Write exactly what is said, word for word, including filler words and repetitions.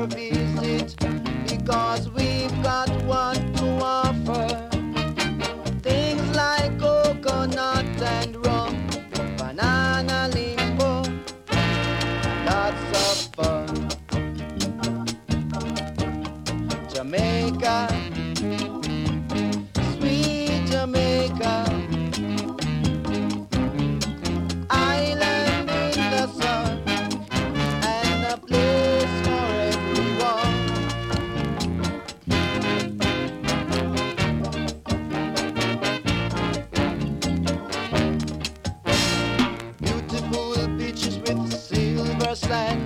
ever visit, because we've got what to offer. Things like coconut and rum, banana limbo, lots of fun. Jamaica, sweet Jamaica, island in the sun, and a place for everyone. Beautiful beaches with silver sand,